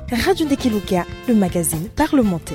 Radio Ndekeluka, le magazine parlementaire.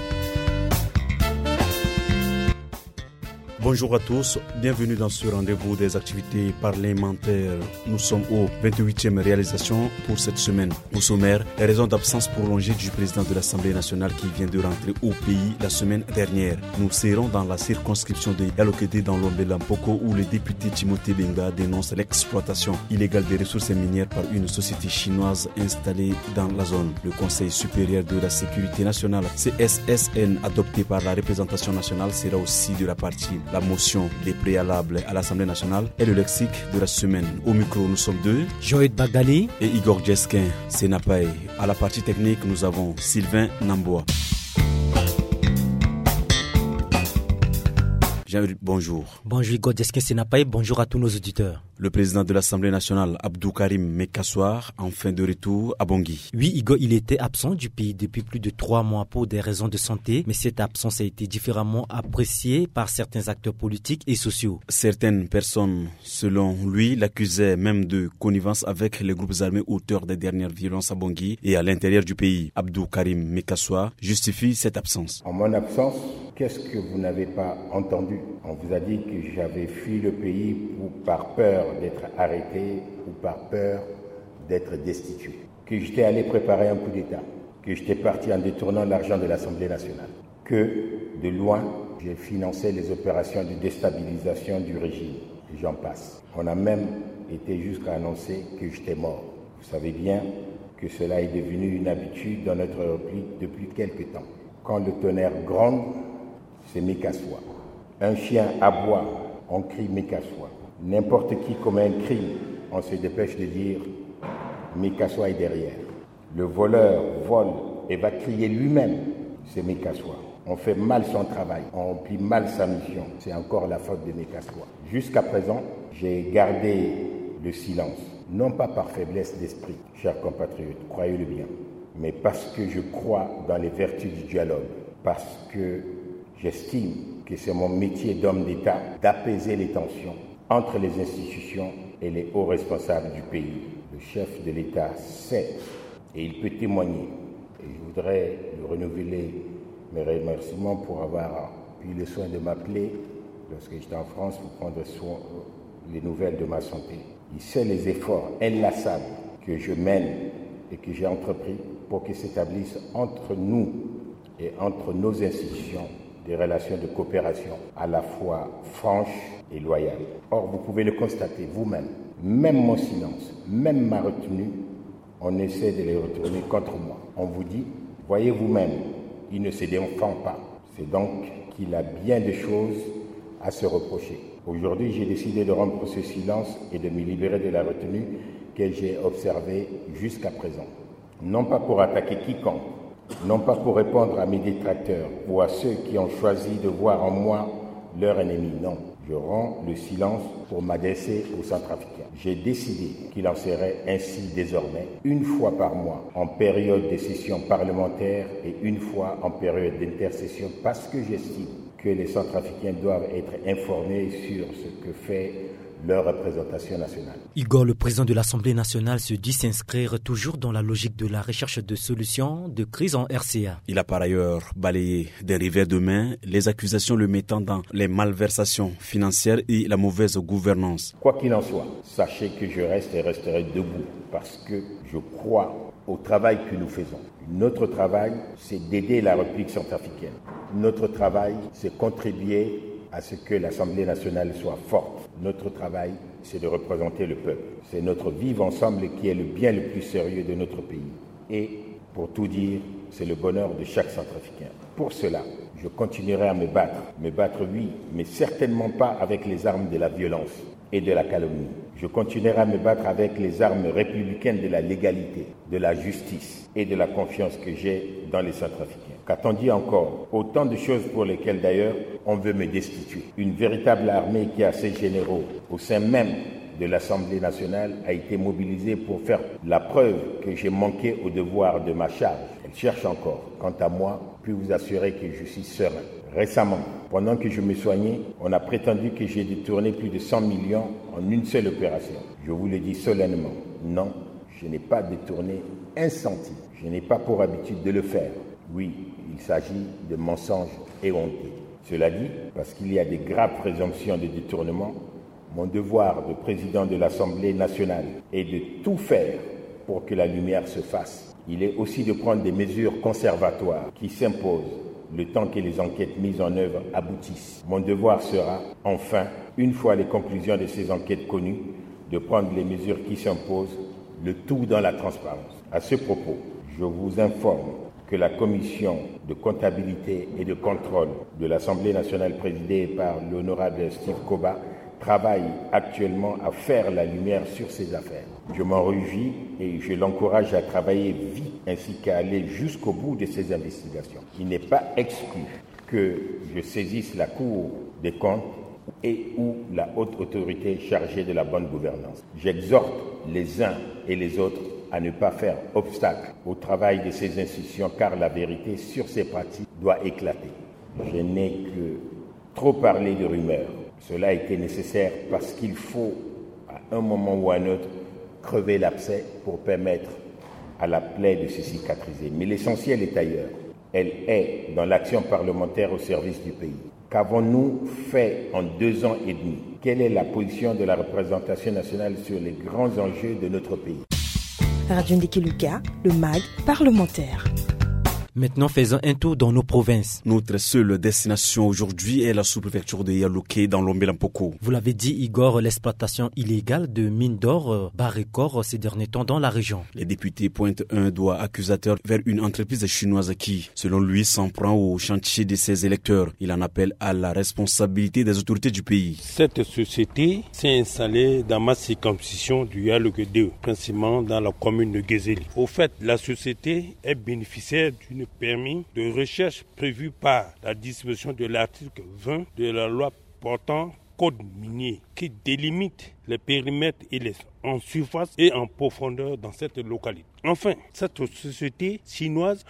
Bonjour à tous, bienvenue dans ce rendez-vous des activités parlementaires. Nous sommes au 28e réalisation pour cette semaine. Au sommaire, les raisons d'absence prolongée du président de l'Assemblée nationale qui vient de rentrer au pays la semaine dernière. Nous serons dans la circonscription de Yalokede dans l'Ombé-Lampoko où le député Timothée Benga dénonce l'exploitation illégale des ressources minières par une société chinoise installée dans la zone. Le Conseil supérieur de la sécurité nationale, CSSN, adopté par la représentation nationale, sera aussi de la partie. La motion des préalables à l'Assemblée nationale est le lexique de la semaine. Au micro, nous sommes deux, Joël Bagali et Igor Djeskin Senapaye. À la partie technique, nous avons Sylvain Namboa. Jean-Luc, bonjour. Bonjour Igor Djeskin Senapaye, bonjour à tous nos auditeurs. Le président de l'Assemblée nationale, Abdou Karim Mekassoar, en fin de retour à Bangui. Oui, Igor, il était absent du pays depuis plus de 3 mois pour des raisons de santé, mais cette absence a été différemment appréciée par certains acteurs politiques et sociaux. Certaines personnes, selon lui, l'accusaient même de connivence avec les groupes armés auteurs des dernières violences à Bangui et à l'intérieur du pays. Abdou Karim Mekassoar justifie cette absence. En mon absence, qu'est-ce que vous n'avez pas entendu ? On vous a dit que j'avais fui le pays par peur d'être arrêté ou par peur d'être destitué, que j'étais allé préparer un coup d'État, que j'étais parti en détournant l'argent de l'Assemblée nationale, que de loin, j'ai financé les opérations de déstabilisation du régime, et j'en passe. On a même été jusqu'à annoncer que j'étais mort. Vous savez bien que cela est devenu une habitude dans notre République depuis quelque temps. Quand le tonnerre gronde, c'est Mekassoar. Un chien aboie, on crie Mekassoar. N'importe qui commet un crime, on se dépêche de dire Mekassoar est derrière. Le voleur vole et va crier lui-même, c'est Mekassoar. On fait mal son travail, on remplit mal sa mission, c'est encore la faute de Mekassoar. Jusqu'à présent, j'ai gardé le silence, non pas par faiblesse d'esprit, chers compatriotes, croyez-le bien, mais parce que je crois dans les vertus du dialogue, parce que j'estime que c'est mon métier d'homme d'État d'apaiser les tensions entre les institutions et les hauts responsables du pays. Le chef de l'État sait et il peut témoigner. Et je voudrais lui renouveler mes remerciements pour avoir eu le soin de m'appeler lorsque j'étais en France pour prendre soin les nouvelles de ma santé. Il sait les efforts inlassables que je mène et que j'ai entrepris pour que s'établissent entre nous et entre nos institutions des relations de coopération à la fois franches et loyales. Or, vous pouvez le constater vous-même, même mon silence, même ma retenue, on essaie de les retourner contre moi. On vous dit, voyez vous-même, il ne se défend pas. C'est donc qu'il a bien des choses à se reprocher. Aujourd'hui, j'ai décidé de rompre ce silence et de me libérer de la retenue que j'ai observée jusqu'à présent. Non pas pour attaquer quiconque, non pas pour répondre à mes détracteurs ou à ceux qui ont choisi de voir en moi leur ennemi, non. Je romps le silence pour m'adresser aux Centrafricains. J'ai décidé qu'il en serait ainsi désormais, une fois par mois en période de session parlementaire et une fois en période d'intercession, parce que j'estime que les Centrafricains doivent être informés sur ce que fait leur représentation nationale. Igor, le président de l'Assemblée nationale, se dit s'inscrire toujours dans la logique de la recherche de solutions de crise en RCA. Il a par ailleurs balayé d'un revers de main les accusations le mettant dans les malversations financières et la mauvaise gouvernance. Quoi qu'il en soit, sachez que je reste et resterai debout parce que je crois au travail que nous faisons. Notre travail, c'est d'aider la République centrafricaine. Notre travail, c'est contribuer à ce que l'Assemblée nationale soit forte. Notre travail, c'est de représenter le peuple. C'est notre vivre ensemble qui est le bien le plus sérieux de notre pays. Et pour tout dire, c'est le bonheur de chaque Centrafricain. Pour cela, je continuerai à me battre oui, mais certainement pas avec les armes de la violence et de la calomnie. Je continuerai à me battre avec les armes républicaines de la légalité, de la justice et de la confiance que j'ai dans les Centrafricains. Qu'a-t-on dit encore ? Autant de choses pour lesquelles d'ailleurs on veut me destituer. Une véritable armée qui a ses généraux au sein même de l'Assemblée nationale a été mobilisée pour faire la preuve que j'ai manqué au devoir de ma charge. Elle cherche encore. Quant à moi, puis vous assurer que je suis serein. Récemment, pendant que je me soignais, on a prétendu que j'ai détourné plus de 100 millions en une seule opération. Je vous le dis solennellement, non, je n'ai pas détourné un centime. Je n'ai pas pour habitude de le faire. Oui, il s'agit de mensonges éhontés. Cela dit, parce qu'il y a des graves présomptions de détournement, mon devoir de président de l'Assemblée nationale est de tout faire pour que la lumière se fasse. Il est aussi de prendre des mesures conservatoires qui s'imposent le temps que les enquêtes mises en œuvre aboutissent. Mon devoir sera, enfin, une fois les conclusions de ces enquêtes connues, de prendre les mesures qui s'imposent, le tout dans la transparence. À ce propos, je vous informe que la commission de comptabilité et de contrôle de l'Assemblée nationale présidée par l'honorable Steve Koba travaille actuellement à faire la lumière sur ces affaires. Je m'en réjouis et je l'encourage à travailler vite ainsi qu'à aller jusqu'au bout de ces investigations. Il n'est pas exclu que je saisisse la Cour des comptes et ou la haute autorité chargée de la bonne gouvernance. J'exhorte les uns et les autres à ne pas faire obstacle au travail de ces institutions car la vérité sur ces pratiques doit éclater. Je n'ai que trop parlé de rumeurs. Cela a été nécessaire parce qu'il faut, à un moment ou à un autre, crever l'abcès pour permettre à la plaie de se cicatriser. Mais l'essentiel est ailleurs. Elle est dans l'action parlementaire au service du pays. Qu'avons-nous fait en 2 ans et demi? Quelle est la position de la représentation nationale sur les grands enjeux de notre pays? Radio Ndiki Luka, le MAG parlementaire. Maintenant, faisons un tour dans nos provinces. Notre seule destination aujourd'hui est la sous-préfecture de Yalouké dans l'Ombé-Lampoko. Vous l'avez dit, Igor, l'exploitation illégale de mines d'or bat record ces derniers temps dans la région. Les députés pointent un doigt accusateur vers une entreprise chinoise qui, selon lui, s'en prend au chantier de ses électeurs. Il en appelle à la responsabilité des autorités du pays. Cette société s'est installée dans ma circonscription du Yalouké 2, principalement dans la commune de Gézéli. Au fait, la société est bénéficiaire d'une permis de recherche prévu par la disposition de l'article 20 de la loi portant code minier qui délimite les périmètres en surface et en profondeur dans cette localité. Enfin, cette société chinoise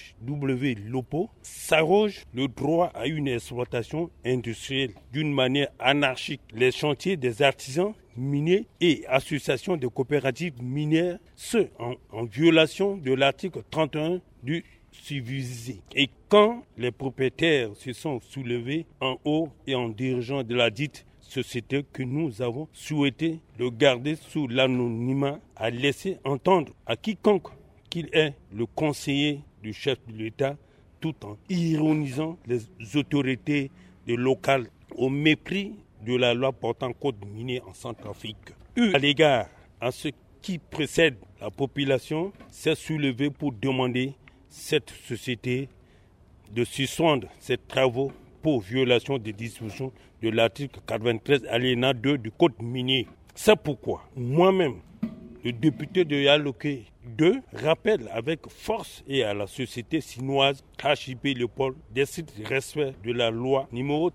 HW Lopo s'arroge le droit à une exploitation industrielle d'une manière anarchique. Les chantiers des artisans miniers et associations de coopératives minières, en violation de l'article 31 du civilisé. Et quand les propriétaires se sont soulevés en haut et en dirigeant de la dite société que nous avons souhaité de garder sous l'anonymat, a laissé entendre à quiconque qu'il est le conseiller du chef de l'État, tout en ironisant les autorités locales au mépris de la loi portant code minier en Centrafrique. À l'égard à ce qui précède, la population s'est soulevée pour demander cette société de suspendre ses travaux pour violation des dispositions de l'article 93 alinéa 2 du code minier. C'est pourquoi moi-même, le député de Yalouké 2, rappelle avec force et à la société chinoise HIP Léopold des sites respect de la loi numéro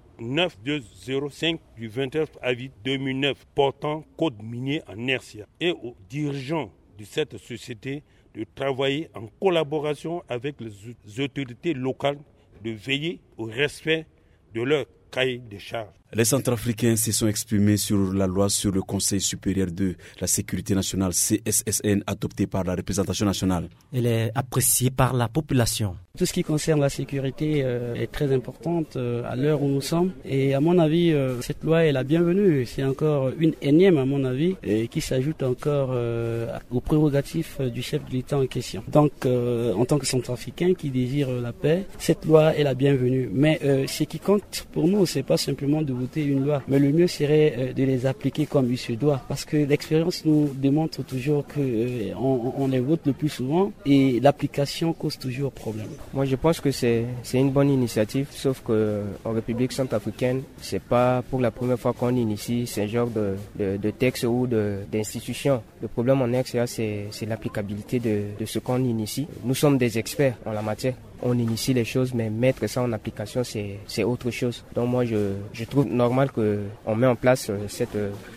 9205 du 29 avril 2009 portant code minier en Hercia et aux dirigeants de cette société de travailler en collaboration avec les autorités locales, de veiller au respect de leur cahier de charges. Les Centrafricains se sont exprimés sur la loi sur le Conseil supérieur de la sécurité nationale CSSN adoptée par la représentation nationale. Elle est appréciée par la population. Tout ce qui concerne la sécurité est très importante à l'heure où nous sommes. Et à mon avis, cette loi est la bienvenue. C'est encore une énième, à mon avis, qui s'ajoute encore aux prérogatives du chef de l'État en question. Donc, en tant que Centrafricain qui désire la paix, cette loi est la bienvenue. Mais ce qui compte pour nous, c'est pas simplement de voter une loi, mais le mieux serait de les appliquer comme il se doit. Parce que l'expérience nous démontre toujours qu'on les vote le plus souvent et l'application cause toujours problème. Moi, je pense que c'est une bonne initiative, sauf qu'en République centrafricaine, c'est pas pour la première fois qu'on initie ce genre de texte ou d'institution. Le problème en RCA, c'est l'applicabilité de ce qu'on initie. Nous sommes des experts en la matière. On initie les choses, mais mettre ça en application, c'est autre chose. Donc moi, je trouve normal qu'on met en place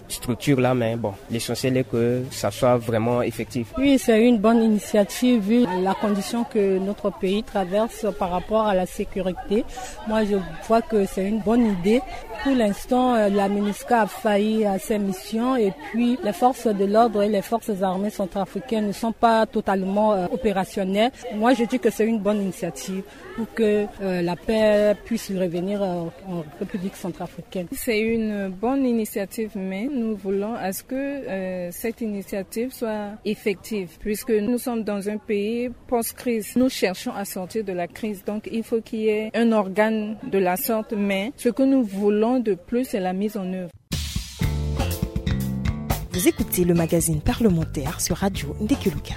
structures-là, mais bon, l'essentiel est que ça soit vraiment effectif. Oui, c'est une bonne initiative vu la condition que notre pays traverse par rapport à la sécurité. Moi, je vois que c'est une bonne idée. Pour l'instant, la MINUSCA a failli à ses missions et puis les forces de l'ordre et les forces armées centrafricaines ne sont pas totalement opérationnelles. Moi, je dis que c'est une bonne initiative pour que la paix puisse revenir en République centrafricaine. C'est une bonne initiative, mais nous voulons à ce que cette initiative soit effective, puisque nous sommes dans un pays post-crise. Nous cherchons à sortir de la crise, donc il faut qu'il y ait un organe de la sorte, mais ce que nous voulons de plus, c'est la mise en œuvre. Vous écoutez le magazine parlementaire sur Radio Ndekeluka.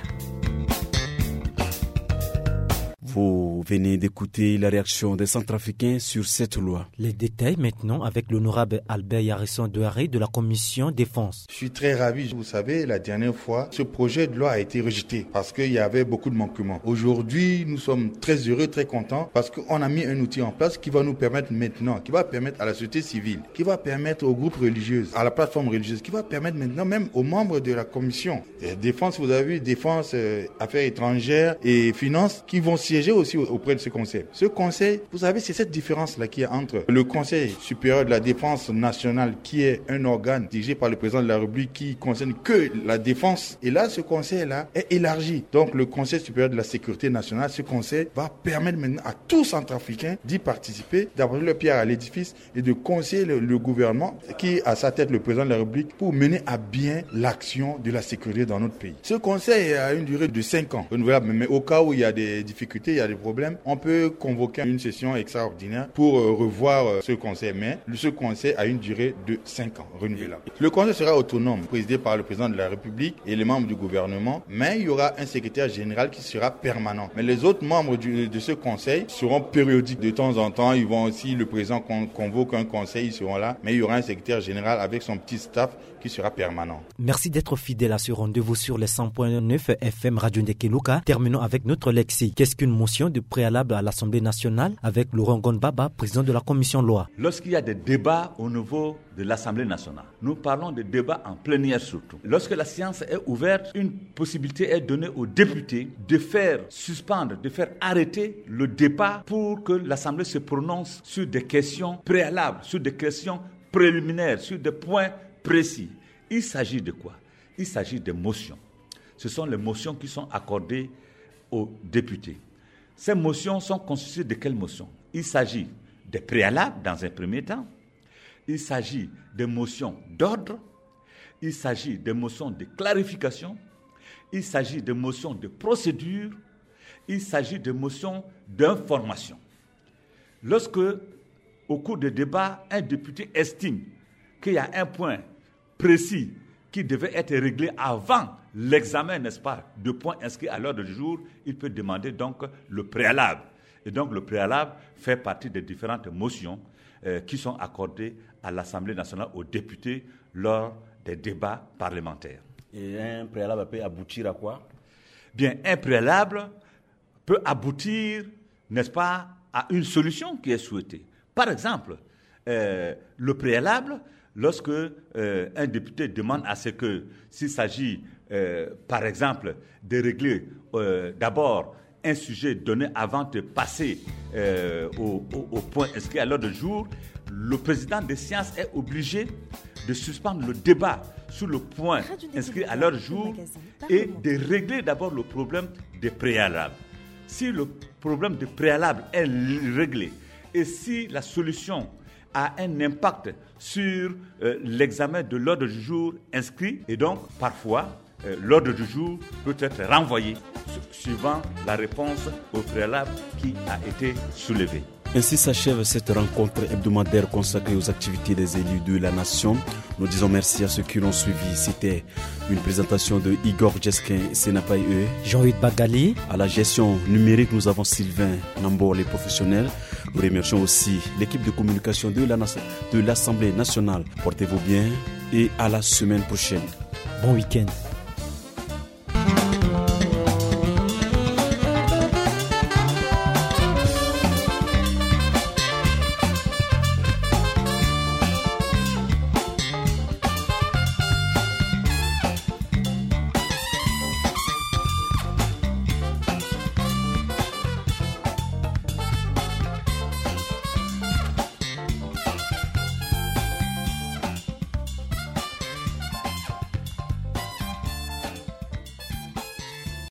Vous venez d'écouter la réaction des Centrafricains sur cette loi. Les détails maintenant avec l'honorable Albert Yarisson Douaré de la Commission Défense. Je suis très ravi. Vous savez, la dernière fois, ce projet de loi a été rejeté parce qu'il y avait beaucoup de manquements. Aujourd'hui, nous sommes très heureux, très contents parce qu'on a mis un outil en place qui va nous permettre maintenant, qui va permettre à la société civile, qui va permettre aux groupes religieux, à la plateforme religieuse, qui va permettre maintenant même aux membres de la Commission Défense, vous avez vu, Défense, Affaires étrangères et Finances, qui vont siéger aussi auprès de ce conseil. Ce conseil, vous savez, c'est cette différence-là qui est entre le Conseil supérieur de la défense nationale, qui est un organe dirigé par le président de la République qui concerne que la défense. Et là, ce conseil-là est élargi. Donc, le Conseil supérieur de la sécurité nationale, ce conseil va permettre maintenant à tous Centrafricains d'y participer, d'apporter leur pierre à l'édifice et de conseiller le gouvernement qui a à sa tête le président de la République pour mener à bien l'action de la sécurité dans notre pays. Ce conseil a une durée de 5 ans, renouvelable, mais au cas où il y a des difficultés, il y a des problèmes, on peut convoquer une session extraordinaire pour revoir ce conseil. Mais ce conseil a une durée de 5 ans, renouvelable. Le conseil sera autonome, présidé par le président de la République et les membres du gouvernement, mais il y aura un secrétaire général qui sera permanent. Mais les autres membres de ce conseil seront périodiques. De temps en temps, ils vont aussi, le président convoque un conseil, ils seront là, mais il y aura un secrétaire général avec son petit staff qui sera permanent. Merci d'être fidèle à ce rendez-vous sur les 100.9 FM Radio Ndekeluka. Terminons avec notre lexique. Qu'est-ce qu'une motion de préalable à l'Assemblée nationale avec Laurent Gondbaba, président de la commission loi? Lorsqu'il y a des débats au niveau de l'Assemblée nationale, nous parlons de débats en plénière surtout. Lorsque la séance est ouverte, une possibilité est donnée aux députés de faire suspendre, de faire arrêter le débat pour que l'Assemblée se prononce sur des questions préalables, sur des questions préliminaires, sur des points précis. Il s'agit de quoi? Il s'agit de motions. Ce sont les motions qui sont accordées aux députés. Ces motions sont constituées de quelles motions? Il s'agit des préalables dans un premier temps. Il s'agit des motions d'ordre. Il s'agit des motions de clarification. Il s'agit de motions de procédure. Il s'agit de motions d'information. Lorsque, au cours des débats, un député estime qu'il y a un point précis qui devait être réglé avant l'examen, n'est-ce pas, de points inscrits à l'ordre du jour, il peut demander donc le préalable. Et donc le préalable fait partie des différentes motions qui sont accordées à l'Assemblée nationale aux députés lors des débats parlementaires. Et un préalable peut aboutir à quoi? Bien, un préalable peut aboutir, n'est-ce pas, à une solution qui est souhaitée. Par exemple, le préalable, lorsque un député demande à ce que, s'il s'agit, par exemple, de régler d'abord un sujet donné avant de passer au point inscrit à l'ordre du jour, le président des séances est obligé de suspendre le débat sur le point inscrit à l'ordre du jour et de régler d'abord le problème des préalables. Si le problème des préalables est réglé et si la solution a un impact sur l'examen de l'ordre du jour inscrit, et donc parfois l'ordre du jour peut être renvoyé suivant la réponse au préalable qui a été soulevée. Ainsi s'achève cette rencontre hebdomadaire consacrée aux activités des élus de la nation. Nous disons merci à ceux qui l'ont suivi. C'était une présentation de Igor Djeskin et Senapaye E. Jean-Hugues Bagali. À la gestion numérique, nous avons Sylvain Nambo, les professionnels. Nous remercions aussi l'équipe de communication de l'Assemblée nationale. Portez-vous bien et à la semaine prochaine. Bon week-end.